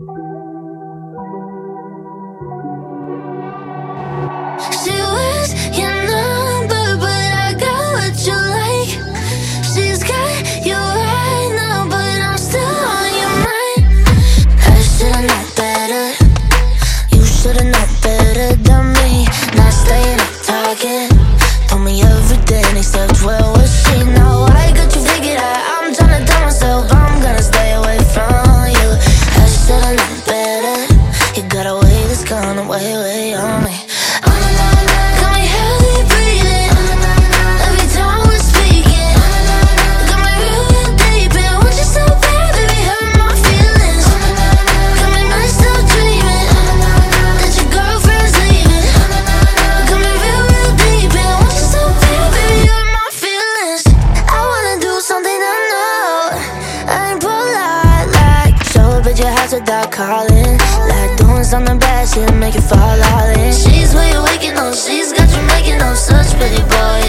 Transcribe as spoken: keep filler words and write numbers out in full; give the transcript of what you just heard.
She was your number, but I got what you like. She's got you right now, but I'm still on your mind. I should've known better. You should've known better than me. Not staying up talking. Told me everything except where was she. Now I got you figured out. I'm tryna tell myself I'm gonna stay away from you. I should've known better. You got a way that's gonna weigh, weigh on me. Without calling, like doing something bad, she'll make you fall all in. She's where you're waking up, she's got you making up such pretty boy.